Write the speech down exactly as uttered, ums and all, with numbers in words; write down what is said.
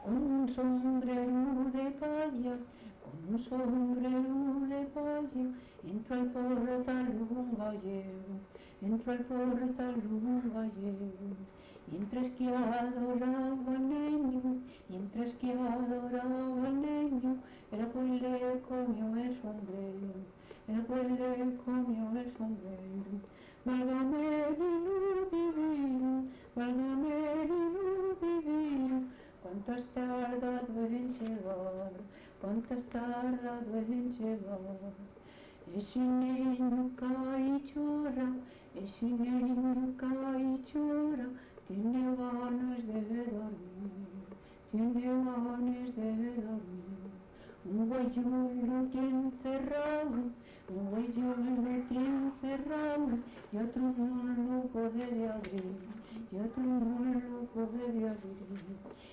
con un sombrero de palla, con un sombrero de palla, entró al portal un gallego, entró al portal un gallego, y entre que adoraba al niño, y entre que adoraba al niño, el cual le comió el sombrero, el cual le comió el sombrero. Válgame el divino, válgame el divino, cuánto has tardado en llegar, cuánto has tardado en llegar. Ese niño cae y llora, ese niño cae y llora, tiene ganas de dormir, tiene ganas de dormir. Un guayuelo tiene encerrado, un guayuelo tiene encerrado, y otro no lo puede de abrir, y otro no lo puede de abrir.